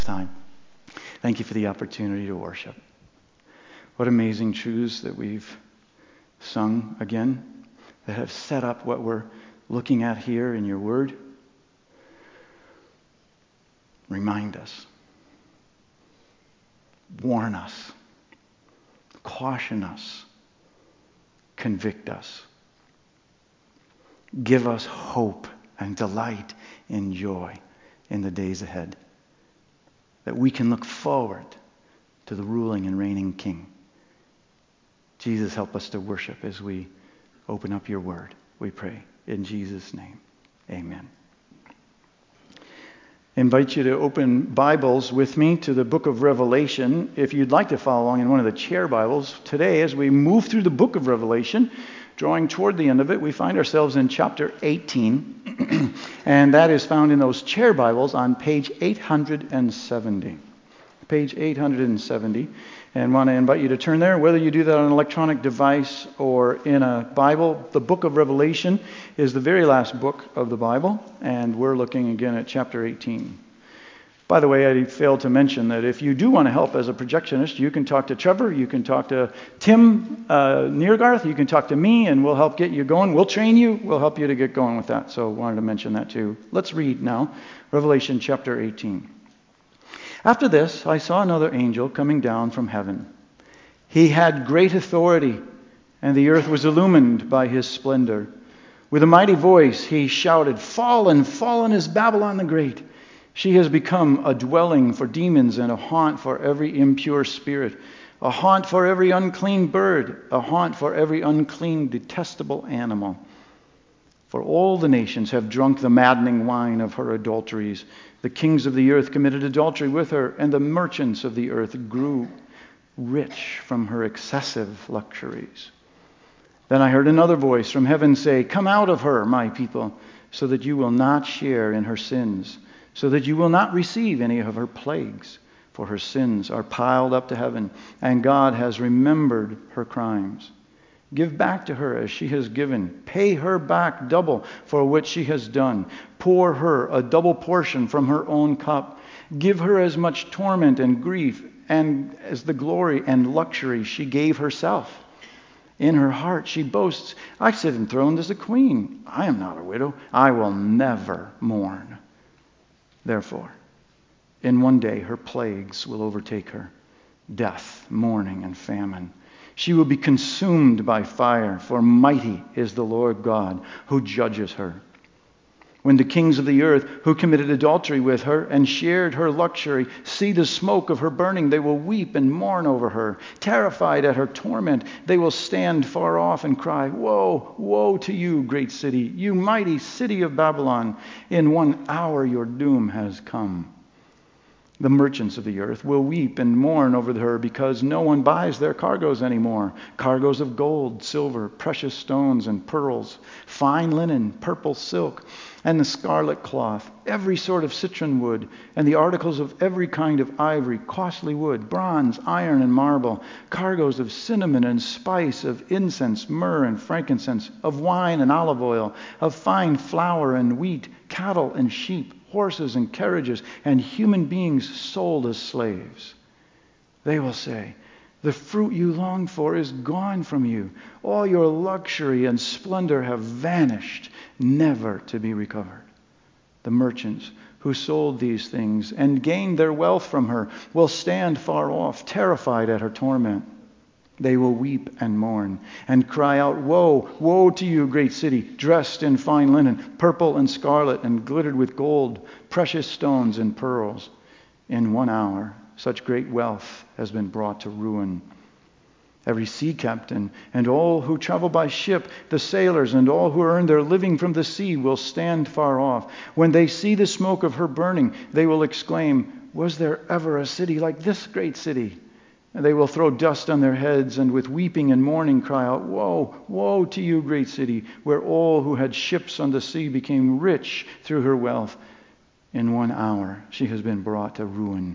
time. Thank you for the opportunity to worship. What amazing truths that we've sung again that have set up what we're looking at here in your word. Remind us, warn us, caution us, convict us. Give us hope and delight and joy in the days ahead, that we can look forward to the ruling and reigning King. Jesus, help us to worship as we open up your word, we pray. In Jesus' name, amen. I invite you to open Bibles with me to the book of Revelation. If you'd like to follow along in one of the chair Bibles, today as we move through the book of Revelation, drawing toward the end of it, we find ourselves in chapter 18, and that is found in those chair Bibles on page 870. Page 870. And want to invite you to turn there, whether you do that on an electronic device or in a Bible. The book of Revelation is the very last book of the Bible, and we're looking again at chapter 18. By the way, I failed to mention that if you do want to help as a projectionist, you can talk to Trevor, you can talk to Tim Neergarth, you can talk to me, and we'll help get you going. We'll train you, we'll help you to get going with that. So I wanted to mention that too. Let's read now, Revelation chapter 18. After this, I saw another angel coming down from heaven. He had great authority, and the earth was illumined by his splendor. With a mighty voice, he shouted, "Fallen, fallen is Babylon the Great. She has become a dwelling for demons and a haunt for every impure spirit, a haunt for every unclean bird, a haunt for every unclean, detestable animal. For all the nations have drunk the maddening wine of her adulteries. The kings of the earth committed adultery with her, and the merchants of the earth grew rich from her excessive luxuries." Then I heard another voice from heaven say, "Come out of her, my people, so that you will not share in her sins, so that you will not receive any of her plagues. For her sins are piled up to heaven, and God has remembered her crimes. Give back to her as she has given. Pay her back double for what she has done. Pour her a double portion from her own cup. Give her as much torment and grief and as the glory and luxury she gave herself. In her heart she boasts, 'I sit enthroned as a queen. I am not a widow. I will never mourn.' Therefore, in one day her plagues will overtake her, death, mourning, and famine. She will be consumed by fire, for mighty is the Lord God who judges her. When the kings of the earth who committed adultery with her and shared her luxury see the smoke of her burning, they will weep and mourn over her. Terrified at her torment, they will stand far off and cry, 'Woe, woe to you, great city, you mighty city of Babylon! In 1 hour your doom has come.' The merchants of the earth will weep and mourn over her because no one buys their cargoes anymore. Cargoes of gold, silver, precious stones, and pearls, fine linen, purple silk, and the scarlet cloth, every sort of citron wood, and the articles of every kind of ivory, costly wood, bronze, iron, and marble, cargoes of cinnamon and spice, of incense, myrrh, and frankincense, of wine and olive oil, of fine flour and wheat, cattle and sheep, horses and carriages, and human beings sold as slaves. They will say, 'The fruit you longed for is gone from you. All your luxury and splendor have vanished, never to be recovered.' The merchants who sold these things and gained their wealth from her will stand far off, terrified at her torment. They will weep and mourn and cry out, 'Woe, woe to you, great city, dressed in fine linen, purple and scarlet, and glittered with gold, precious stones and pearls. In 1 hour, such great wealth has been brought to ruin. Every sea captain and all who travel by ship, the sailors and all who earn their living from the sea will stand far off. When they see the smoke of her burning, they will exclaim, 'Was there ever a city like this great city?' And they will throw dust on their heads and with weeping and mourning cry out, 'Woe, woe to you, great city, where all who had ships on the sea became rich through her wealth. In 1 hour she has been brought to ruin.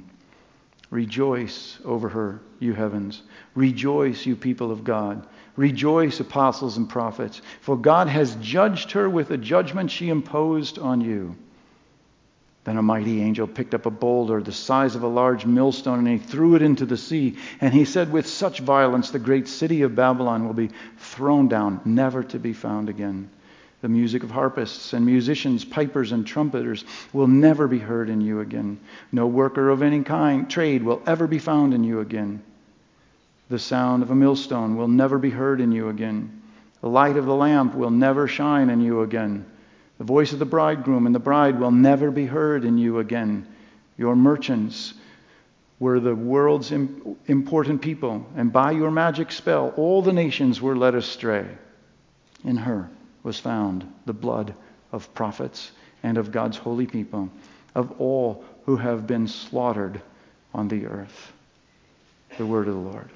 Rejoice over her, you heavens. Rejoice, you people of God. Rejoice, apostles and prophets, for God has judged her with the judgment she imposed on you. Then a mighty angel picked up a boulder the size of a large millstone, and he threw it into the sea. And he said, with such violence, the great city of Babylon will be thrown down, never to be found again. The music of harpists and musicians, pipers and trumpeters will never be heard in you again. No worker of any kind, trade, will ever be found in you again. The sound of a millstone will never be heard in you again. The light of the lamp will never shine in you again. The voice of the bridegroom and the bride will never be heard in you again. Your merchants were the world's important people, and by your magic spell, all the nations were led astray. In her was found the blood of prophets and of God's holy people, of all who have been slaughtered on the earth. The word of the Lord.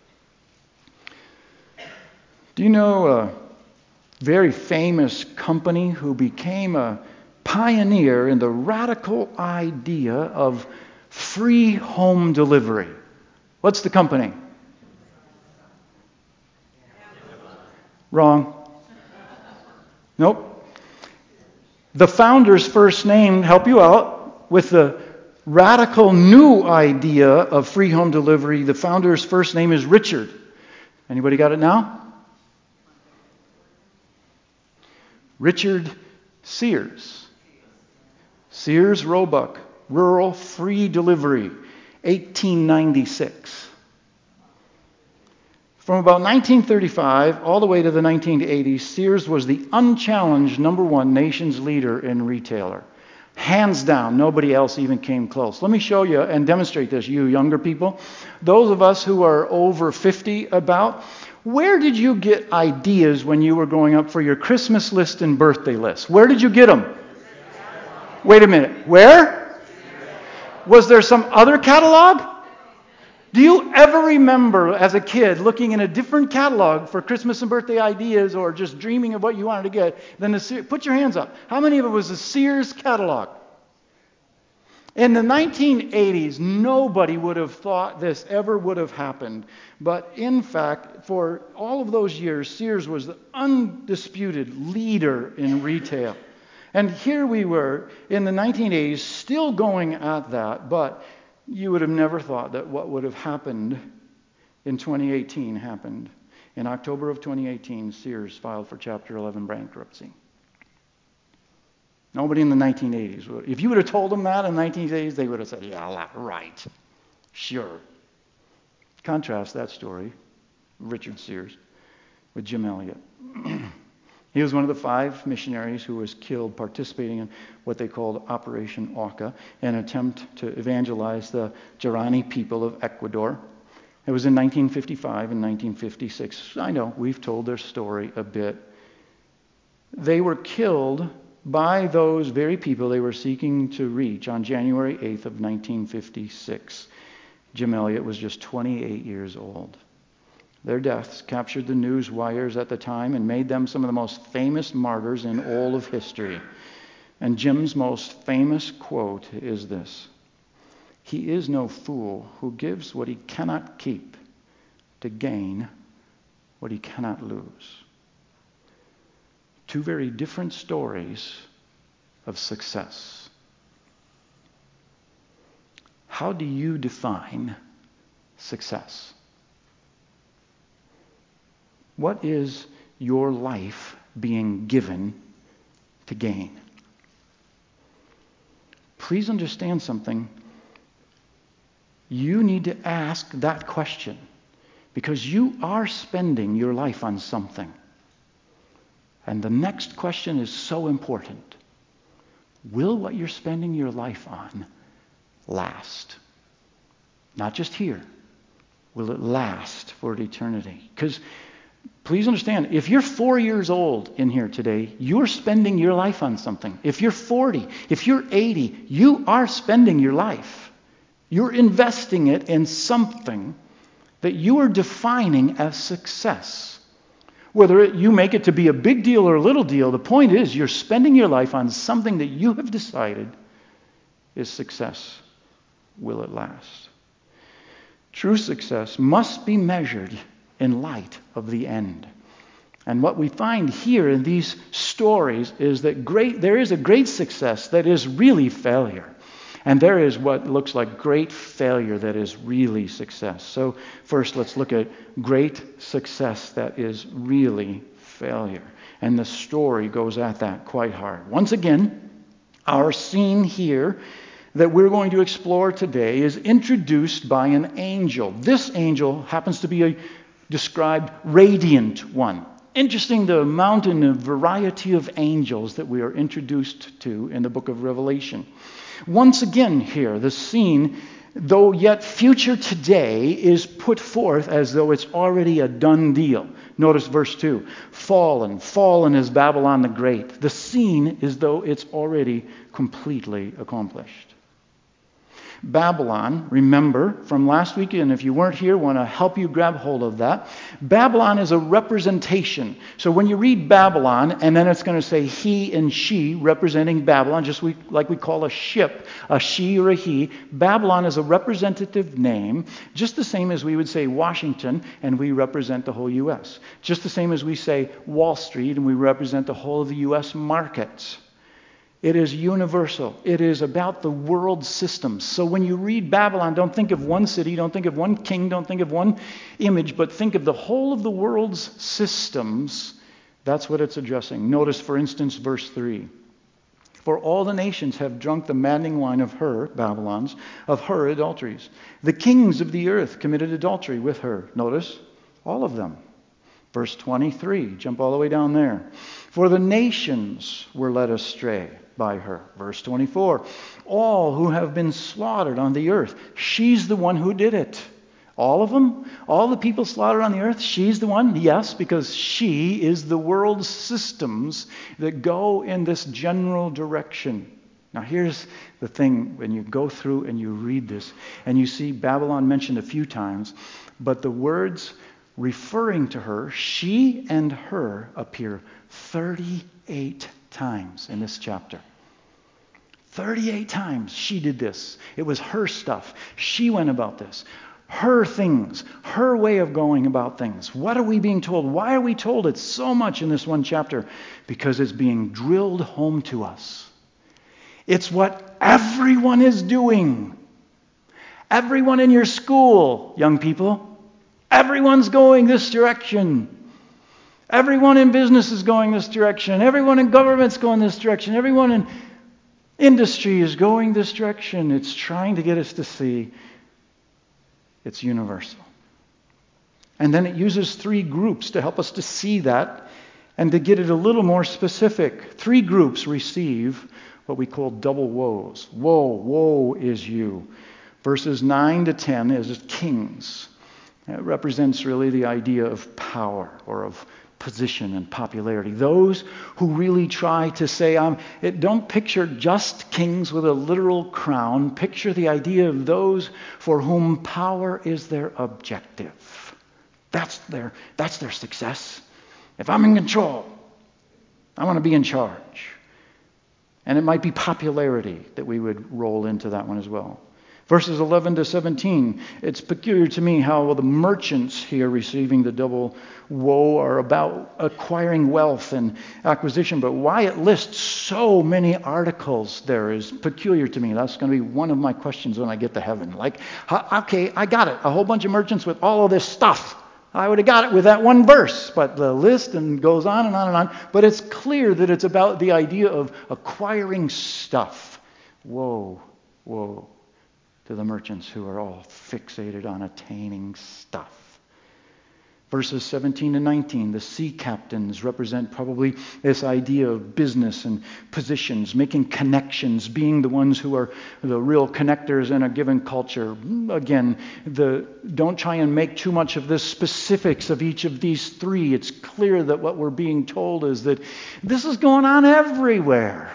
Do you know a very famous company who became a pioneer in the radical idea of free home delivery? What's the company? Wrong. Nope. The founder's first name, help you out, with the radical new idea of free home delivery, the founder's first name is Richard. Anybody got it now? Richard Sears. Sears Roebuck, Rural Free Delivery, 1896. From about 1935 all the way to the 1980s, Sears was the unchallenged number one nation's leader in retailer. Hands down, nobody else even came close. Let me show you and demonstrate this, you younger people. Those of us who are over 50 about, where did you get ideas when you were growing up for your Christmas list and birthday list? Where did you get them? Wait a minute. Where? Was there some other catalog? Do you ever remember as a kid looking in a different catalog for Christmas and birthday ideas or just dreaming of what you wanted to get than the Sears? Put your hands up. How many of it was the Sears catalog? In the 1980s, nobody would have thought this ever would have happened. But in fact, for all of those years, Sears was the undisputed leader in retail. And here we were in the 1980s still going at that, but you would have never thought that what would have happened in 2018 happened. In October of 2018, Sears filed for Chapter 11 bankruptcy. Nobody in the 1980s would. If you would have told them that in the 1980s, they would have said, yeah, right. Sure. Contrast that story, Richard Sears, with Jim Elliot. He was one of the 5 missionaries who was killed participating in what they called Operation Auca, an attempt to evangelize the Guarani people of Ecuador. It was in 1955 and 1956. I know, we've told their story a bit. They were killed by those very people they were seeking to reach on January 8th of 1956. Jim Elliot was just 28 years old. Their deaths captured the news wires at the time and made them some of the most famous martyrs in all of history. And Jim's most famous quote is this: "He is no fool who gives what he cannot keep to gain what he cannot lose." 2 very different stories of success. How do you define success? What is your life being given to gain? Please understand something. You need to ask that question because you are spending your life on something. And the next question is so important. Will what you're spending your life on last? Not just here. Will it last for eternity? Because please understand, if you're 4 years old in here today, you're spending your life on something. If you're 40, if you're 80, you are spending your life. You're investing it in something that you are defining as success. Whether you make it to be a big deal or a little deal, the point is you're spending your life on something that you have decided is success. Will it last? True success must be measured in light of the end. And what we find here in these stories is that there is a great success that is really failure. And there is what looks like great failure that is really success. So first, let's look at great success that is really failure. And the story goes at that quite hard. Once again, our scene here that we're going to explore today is introduced by an angel. This angel happens to be a described radiant one. Interesting, the amount and the variety of angels that we are introduced to in the book of Revelation. Once again here, the scene, though yet future today, is put forth as though it's already a done deal. Notice verse 2. Fallen, fallen is Babylon the Great. The scene is though it's already completely accomplished. Babylon, remember from last week, and if you weren't here, want to help you grab hold of that. Babylon is a representation. So when you read Babylon, and then it's going to say he and she representing Babylon, just like we call a ship, a she or a he. Babylon is a representative name, just the same as we would say Washington, and we represent the whole U.S. Just the same as we say Wall Street, and we represent the whole of the U.S. markets. It is universal. It is about the world systems. So when you read Babylon, don't think of one city, don't think of one king, don't think of one image, but think of the whole of the world's systems. That's what it's addressing. Notice, for instance, verse 3. For all the nations have drunk the maddening wine of her, Babylon's, of her adulteries. The kings of the earth committed adultery with her. Notice, all of them. Verse 23, jump all the way down there. For the nations were led astray by her. Verse 24, all who have been slaughtered on the earth, she's the one who did it. All of them? All the people slaughtered on the earth, she's the one? Yes, because she is the world's systems that go in this general direction. Now here's the thing, when you go through and you read this, and you see Babylon mentioned a few times, but the words referring to her, she and her, appear 38 times in this chapter. 38 times she did this. It was her stuff. She went about this. Her things. Her way of going about things. What are we being told? Why are we told it so much in this one chapter? Because it's being drilled home to us. It's what everyone is doing. Everyone in your school, young people. Everyone's going this direction. Everyone in business is going this direction. Everyone in government's going this direction. Everyone in industry is going this direction. It's trying to get us to see it's universal. And then it uses three groups to help us to see that and to get it a little more specific. Three groups receive what we call double woes. Woe, woe is you. Verses 9 to 10 is kings. It represents really the idea of power or of position and popularity. Those who really try to say, don't picture just kings with a literal crown. Picture the idea of those for whom power is their objective. That's their success. If I'm in control, I want to be in charge. And it might be popularity that we would roll into that one as well. Verses 11 to 17, it's peculiar to me how the merchants here receiving the double woe are about acquiring wealth and acquisition. But why it lists so many articles there is peculiar to me. That's going to be one of my questions when I get to heaven. Like, okay, I got it. A whole bunch of merchants with all of this stuff. I would have got it with that one verse. But the list and goes on and on and on. But it's clear that it's about the idea of acquiring stuff. Woe, woe to the merchants who are all fixated on attaining stuff. Verses 17 to 19, the sea captains represent probably this idea of business and positions, making connections, being the ones who are the real connectors in a given culture. Again, don't try and make too much of the specifics of each of these three. It's clear that what we're being told is that this is going on everywhere.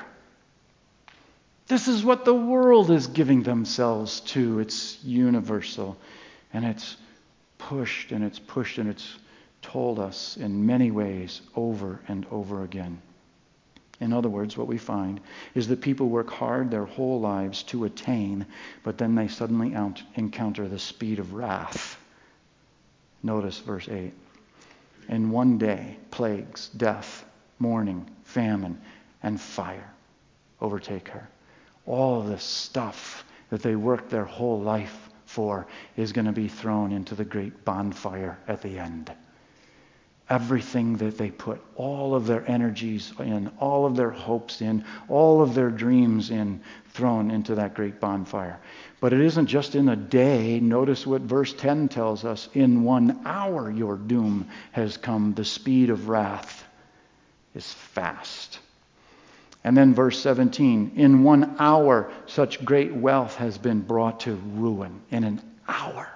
This is what the world is giving themselves to. It's universal. And it's pushed and it's pushed and it's told us in many ways over and over again. In other words, what we find is that people work hard their whole lives to attain, but then they suddenly encounter the speed of wrath. Notice verse 8. in one day, plagues, death, mourning, famine, and fire overtake her. All of this stuff that they worked their whole life for is going to be thrown into the great bonfire at the end. Everything that they put all of their energies in, all of their hopes in, all of their dreams in, thrown into that great bonfire. But it isn't just in a day. Notice what verse 10 tells us. In 1 hour your doom has come. The speed of wrath is fast. And then verse 17. In 1 hour such great wealth has been brought to ruin. In an hour.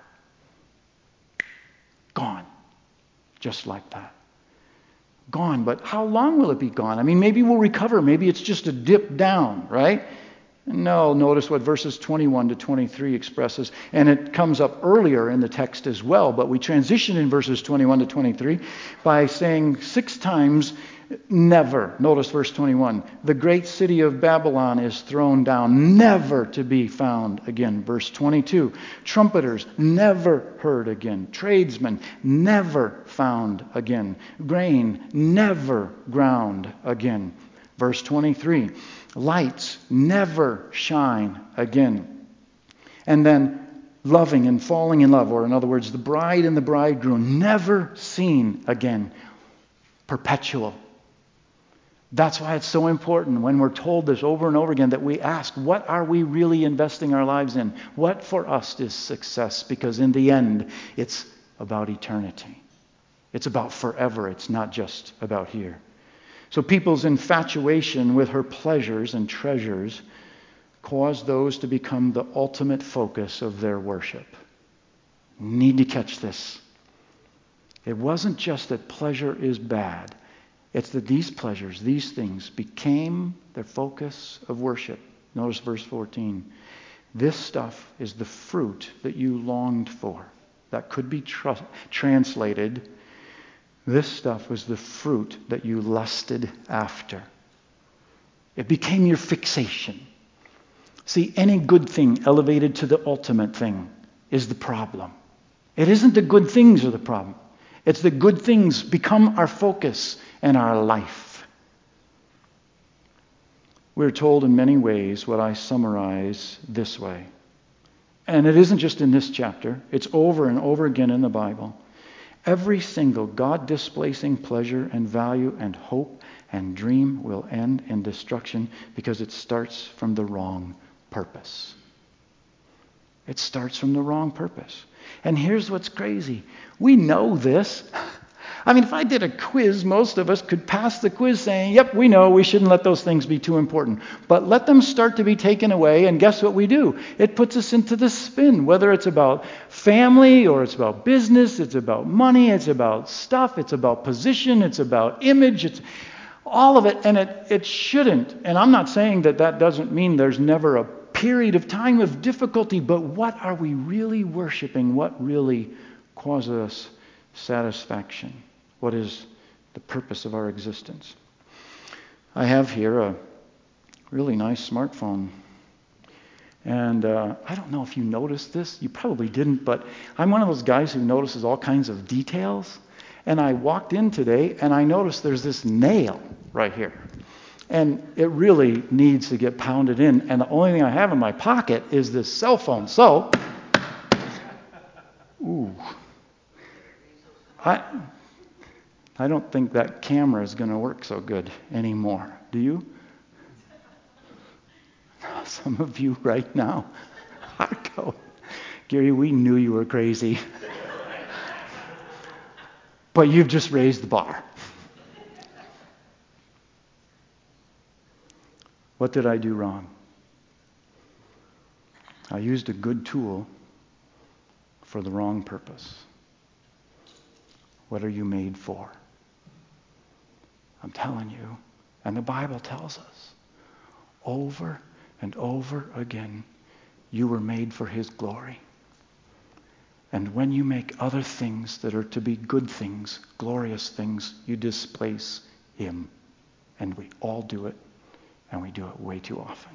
Gone. Just like that. Gone. But how long will it be gone? I mean, maybe we'll recover. Maybe it's just a dip down, right? No, notice what verses 21 to 23 expresses. And it comes up earlier in the text as well. But we transition in verses 21 to 23 by saying 6 times, never. Notice verse 21. The great city of Babylon is thrown down, never to be found again. Verse 22. Trumpeters, never heard again. Tradesmen, never found again. Grain, never ground again. Verse 23. Lights, never shine again. And then loving and falling in love, or in other words, the bride and the bridegroom, never seen again. Perpetual. That's why it's so important when we're told this over and over again that we ask, what are we really investing our lives in? What for us is success? Because in the end, it's about eternity. It's about forever. It's not just about here. So people's infatuation with her pleasures and treasures caused those to become the ultimate focus of their worship. Need to catch this. It wasn't just that pleasure is bad. It's that these pleasures, these things, became their focus of worship. Notice verse 14. This stuff is the fruit that you longed for. That could be translated, this stuff was the fruit that you lusted after. It became your fixation. See, any good thing elevated to the ultimate thing is the problem. It isn't the good things are the problem. It's the good things become our focus and our life. We're told in many ways what I summarize this way. And it isn't just in this chapter. It's over and over again in the Bible. Every single God-displacing pleasure and value and hope and dream will end in destruction because it starts from the wrong purpose. It starts from the wrong purpose. And here's what's crazy. We know this. I mean, if I did a quiz, most of us could pass the quiz saying, yep, we know we shouldn't let those things be too important. But let them start to be taken away, and guess what we do? It puts us into the spin, whether it's about family or it's about business, it's about money, it's about stuff, it's about position, it's about image, it's all of it, and it shouldn't. And I'm not saying that doesn't mean there's never a period of time of difficulty, but what are we really worshiping? What really causes us satisfaction? What is the purpose of our existence? I have here a really nice smartphone. And I don't know if you noticed this. You probably didn't, but I'm one of those guys who notices all kinds of details. And I walked in today and I noticed there's this nail right here. And it really needs to get pounded in. And the only thing I have in my pocket is this cell phone. So, I don't think that camera is going to work so good anymore. Do you? Some of you right now are going, Gary, we knew you were crazy. But you've just raised the bar. What did I do wrong? I used a good tool for the wrong purpose. What are you made for? I'm telling you, and the Bible tells us, over and over again, you were made for His glory. And when you make other things that are to be good things, glorious things, you displace Him. And we all do it, and we do it way too often.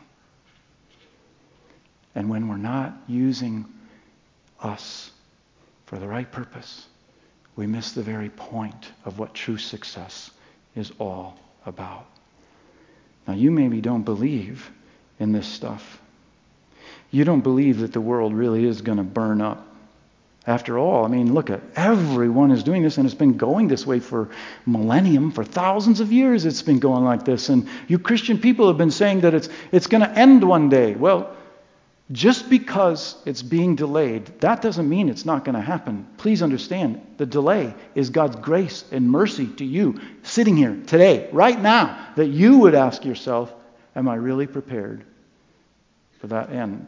And when we're not using us for the right purpose, we miss the very point of what true success is all about. Now, you maybe don't believe in this stuff. You don't believe that the world really is going to burn up. After all, I mean, look at everyone is doing this, and it's been going this way for millennium, for thousands of years it's been going like this. And you Christian people have been saying that it's going to end one day. Well, just because it's being delayed, that doesn't mean it's not going to happen. Please understand, the delay is God's grace and mercy to you sitting here today, right now, that you would ask yourself, am I really prepared for that end?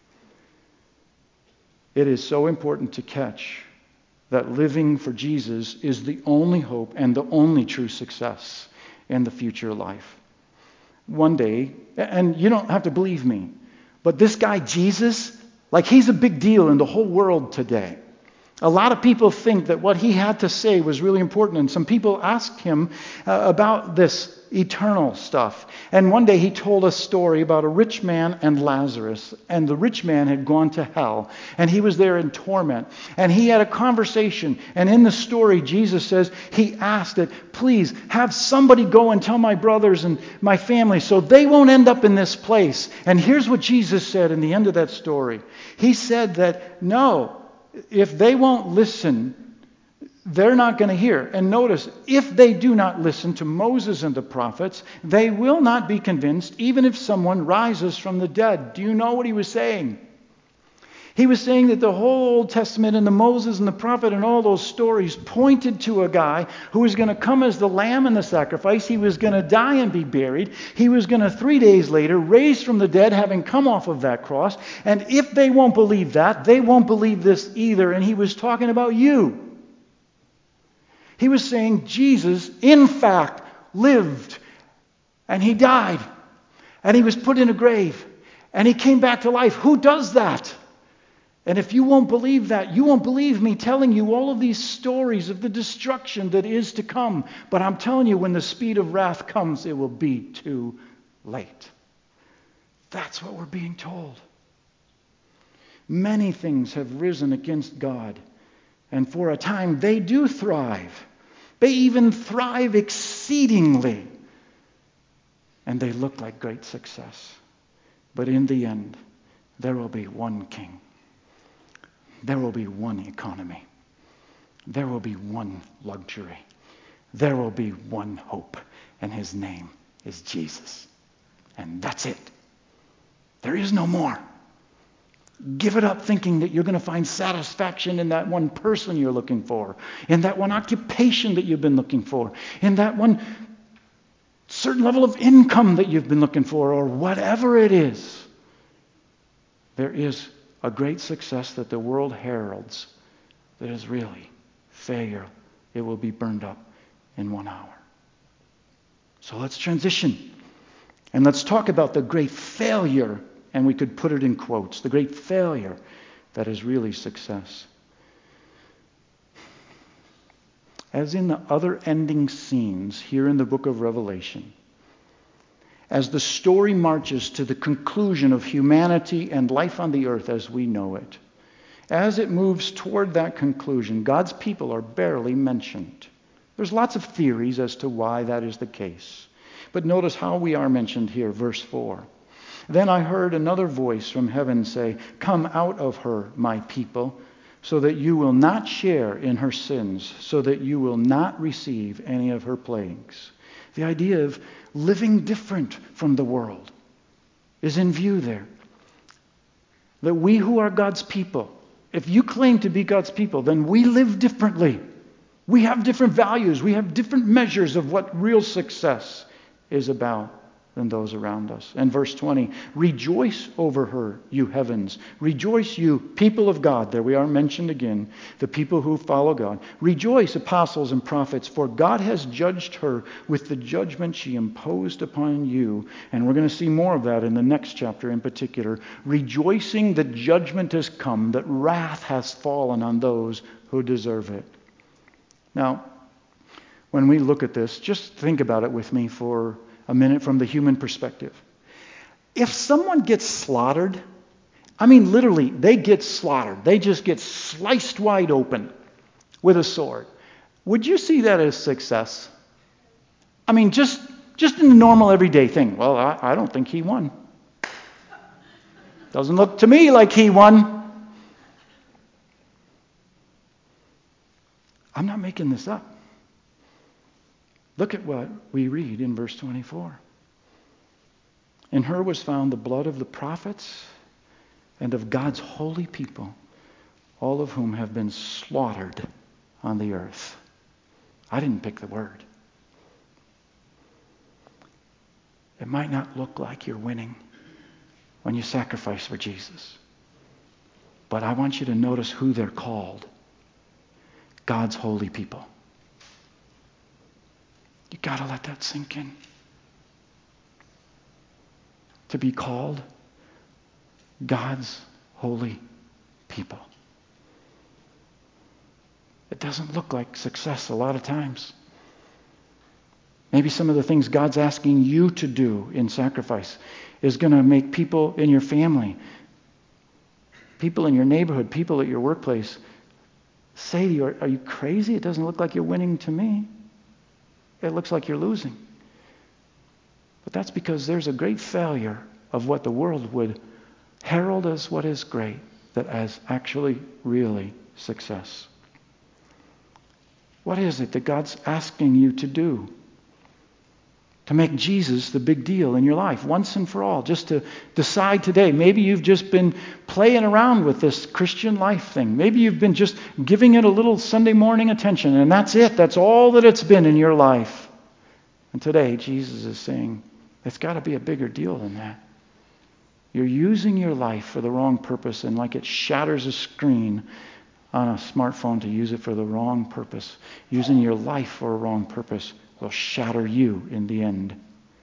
It is so important to catch that living for Jesus is the only hope and the only true success in the future life. One day, and you don't have to believe me, but this guy Jesus, like he's a big deal in the whole world today. A lot of people think that what he had to say was really important, and some people asked him about this eternal stuff. And one day he told a story about a rich man and Lazarus, and the rich man had gone to hell, and he was there in torment, and he had a conversation, and in the story Jesus says he asked that, please have somebody go and tell my brothers and my family so they won't end up in this place. And here's what Jesus said in the end of that story. He said that no, if they won't listen, they're not going to hear. And notice, if they do not listen to Moses and the prophets, they will not be convinced, even if someone rises from the dead. Do you know what he was saying? He was saying that the whole Old Testament and the Moses and the prophet and all those stories pointed to a guy who was going to come as the lamb and the sacrifice. He was going to die and be buried. He was going to 3 days later raise from the dead, having come off of that cross. And if they won't believe that, they won't believe this either. And he was talking about you. He was saying Jesus, in fact, lived. And he died. And he was put in a grave. And he came back to life. Who does that? And if you won't believe that, you won't believe me telling you all of these stories of the destruction that is to come. But I'm telling you, when the speed of wrath comes, it will be too late. That's what we're being told. Many things have risen against God, and for a time they do thrive. They even thrive exceedingly. And they look like great success. But in the end, there will be one king. There will be one economy. There will be one luxury. There will be one hope. And his name is Jesus. And that's it. There is no more. Give it up thinking that you're going to find satisfaction in that one person you're looking for, in that one occupation that you've been looking for, in that one certain level of income that you've been looking for, or whatever it is. There is a great success that the world heralds that is really failure. It will be burned up in 1 hour. So let's transition. And let's talk about the great failure, and we could put it in quotes, the great failure that is really success. As in the other ending scenes here in the book of Revelation, as the story marches to the conclusion of humanity and life on the earth as we know it, as it moves toward that conclusion, God's people are barely mentioned. There's lots of theories as to why that is the case. But notice how we are mentioned here, verse 4. Then I heard another voice from heaven say, "Come out of her, my people, so that you will not share in her sins, so that you will not receive any of her plagues." The idea of living different from the world is in view there. That we who are God's people, if you claim to be God's people, then we live differently. We have different values. We have different measures of what real success is about than those around us. And verse 20, rejoice over her, you heavens. Rejoice, you people of God. There we are mentioned again, the people who follow God. Rejoice, apostles and prophets, for God has judged her with the judgment she imposed upon you. And we're going to see more of that in the next chapter in particular. Rejoicing that judgment has come, that wrath has fallen on those who deserve it. Now, when we look at this, just think about it with me for a minute from the human perspective. If someone gets slaughtered, I mean literally, they get slaughtered. They just get sliced wide open. with a sword. Would you see that as success? I mean, just in the normal everyday thing. Well, I don't think he won. Doesn't look to me like he won. I'm not making this up. Look at what we read in verse 24. In her was found the blood of the prophets and of God's holy people, all of whom have been slaughtered on the earth. I didn't pick the word. It might not look like you're winning when you sacrifice for Jesus. But I want you to notice who they're called. God's holy people. You got to let that sink in. To be called God's holy people. It doesn't look like success a lot of times. Maybe some of the things God's asking you to do in sacrifice is going to make people in your family, people in your neighborhood, people at your workplace say to you, are you crazy? It doesn't look like you're winning to me. It looks like you're losing. But that's because there's a great failure of what the world would herald as what is great, that as actually really success. What is it that God's asking you to do? To make Jesus the big deal in your life once and for all. Just to decide today. Maybe you've just been playing around with this Christian life thing. Maybe you've been just giving it a little Sunday morning attention, and that's it. That's all that it's been in your life. And today Jesus is saying, it's got to be a bigger deal than that. You're using your life for the wrong purpose, and like it shatters a screen on a smartphone to use it for the wrong purpose. Using your life for a wrong purpose will shatter you in the end.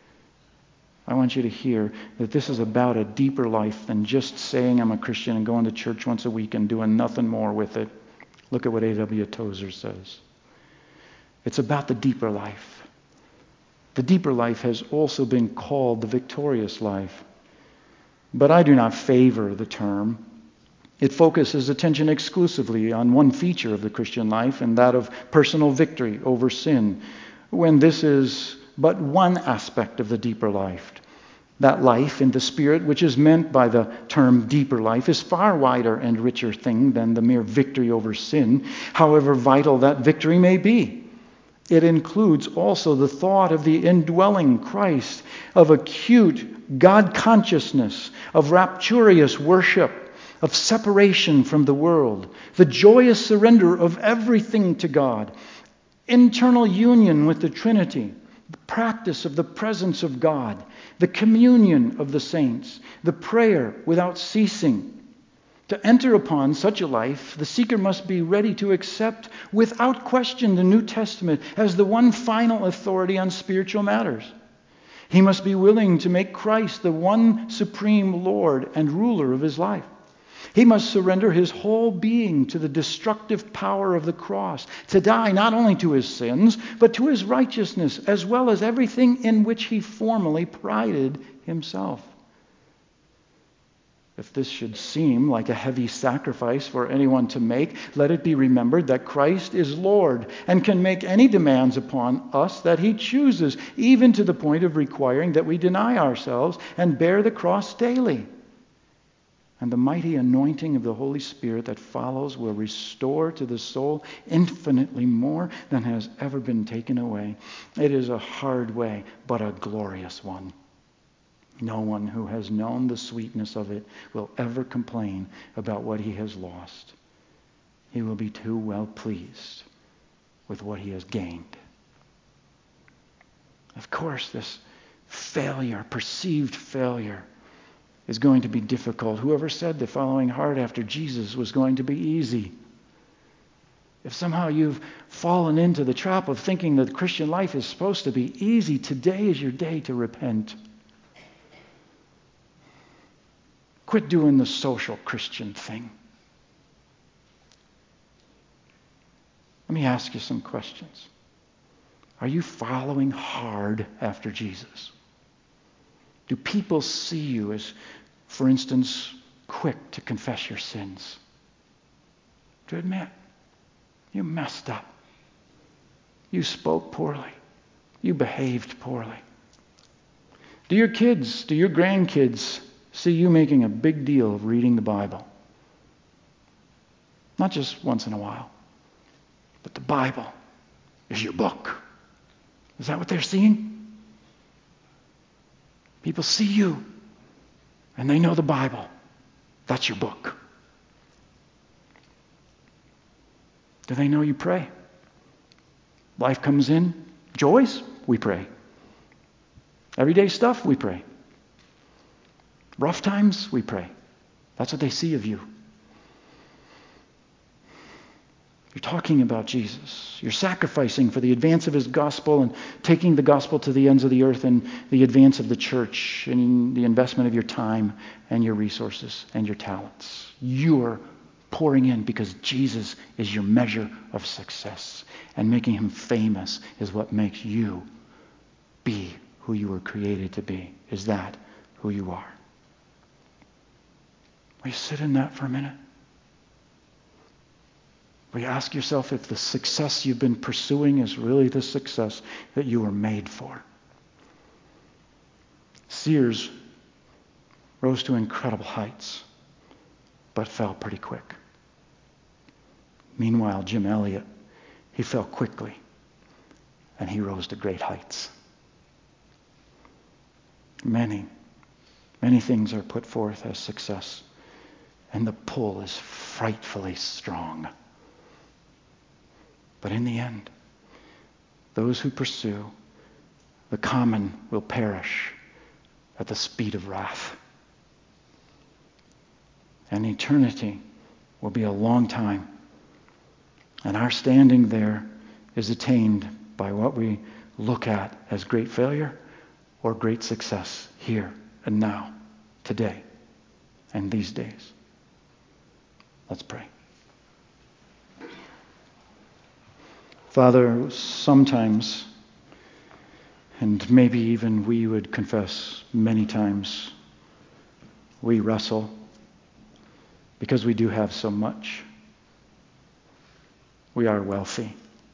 I want you to hear that this is about a deeper life than just saying I'm a Christian and going to church once a week and doing nothing more with it. Look at what A.W. Tozer says. It's about the deeper life. The deeper life has also been called the victorious life. But I do not favor the term. It focuses attention exclusively on one feature of the Christian life, and that of personal victory over sin, when this is but one aspect of the deeper life. That life in the Spirit, which is meant by the term deeper life, is far wider and richer thing than the mere victory over sin, however vital that victory may be. It includes also the thought of the indwelling Christ, of acute God consciousness, of rapturous worship, of separation from the world, the joyous surrender of everything to God, internal union with the Trinity, the practice of the presence of God, the communion of the saints, the prayer without ceasing. To enter upon such a life, the seeker must be ready to accept without question the New Testament as the one final authority on spiritual matters. He must be willing to make Christ the one supreme Lord and ruler of his life. He must surrender his whole being to the destructive power of the cross, to die not only to his sins, but to his righteousness, as well as everything in which he formerly prided himself. If this should seem like a heavy sacrifice for anyone to make, let it be remembered that Christ is Lord and can make any demands upon us that he chooses, even to the point of requiring that we deny ourselves and bear the cross daily. And the mighty anointing of the Holy Spirit that follows will restore to the soul infinitely more than has ever been taken away. It is a hard way, but a glorious one. No one who has known the sweetness of it will ever complain about what he has lost. He will be too well pleased with what he has gained. Of course, this failure, perceived failure, is going to be difficult. Whoever said that following hard after Jesus was going to be easy? If somehow you've fallen into the trap of thinking that the Christian life is supposed to be easy, today is your day to repent. Quit doing the social Christian thing. Let me ask you some questions. Are you following hard after Jesus? Do people see you as, for instance, quick to confess your sins? To admit, You messed up. You spoke poorly. You behaved poorly. Do your kids, do your grandkids see you making a big deal of reading the Bible? Not just once in a while, but the Bible is your book. Is that what they're seeing? People see you and they know the Bible. That's your book. Do they know you pray? Life comes in, joys, we pray. Everyday stuff, we pray. Rough times, we pray. That's what they see of you. You're talking about Jesus. You're sacrificing for the advance of his gospel and taking the gospel to the ends of the earth and the advance of the church and the investment of your time and your resources and your talents. You're pouring in because Jesus is your measure of success. And making him famous is what makes you be who you were created to be. Is that who you are? Will you sit in that for a minute? Will you ask yourself if the success you've been pursuing is really the success that you were made for? Sears rose to incredible heights, but fell pretty quick. Meanwhile, Jim Elliot, he fell quickly, and he rose to great heights. Many things are put forth as success, and the pull is frightfully strong. But in the end, those who pursue the common will perish at the speed of wrath. And eternity will be a long time. And our standing there is attained by what we look at as great failure or great success here and now, today, and these days. Let's pray. Father, sometimes, and maybe even we would confess many times, we wrestle because we do have so much. We are wealthy.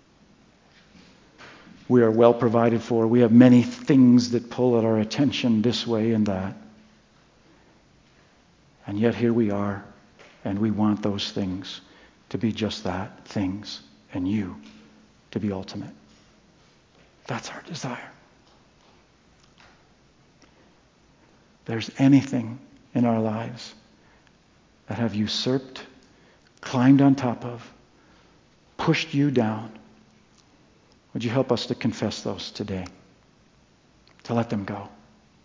We are well provided for. We have many things that pull at our attention this way and that. And yet here we are, and we want those things to be just that, things, and you to be ultimate. That's our desire. If there's anything in our lives that have usurped, climbed on top of, pushed you down, would you help us to confess those today? To let them go.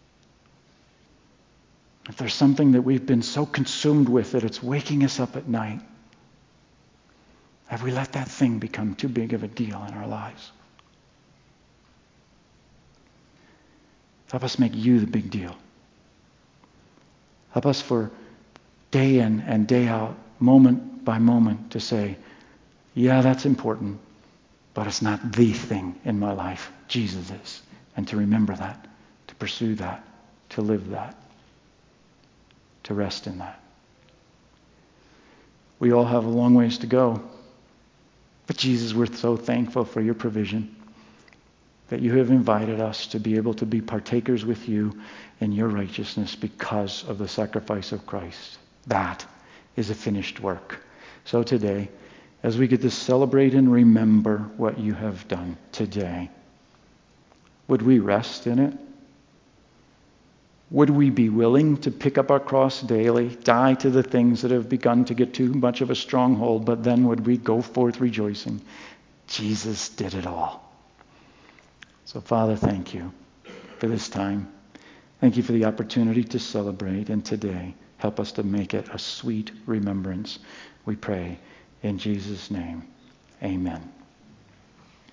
If there's something that we've been so consumed with that it's waking us up at night, have we let that thing become too big of a deal in our lives? Help us make you the big deal. Help us for day in and day out, moment by moment, to say, yeah, that's important, but it's not the thing in my life. Jesus is. And to remember that, to pursue that, to live that, to rest in that. We all have a long ways to go. But Jesus, we're so thankful for your provision, that you have invited us to be able to be partakers with you in your righteousness because of the sacrifice of Christ. That is a finished work. So today, as we get to celebrate and remember what you have done today, would we rest in it? Would we be willing to pick up our cross daily, die to the things that have begun to get too much of a stronghold, but then would we go forth rejoicing? Jesus did it all. So, Father, thank you for this time. Thank you for the opportunity to celebrate, and today, help us to make it a sweet remembrance. We pray in Jesus' name. Amen.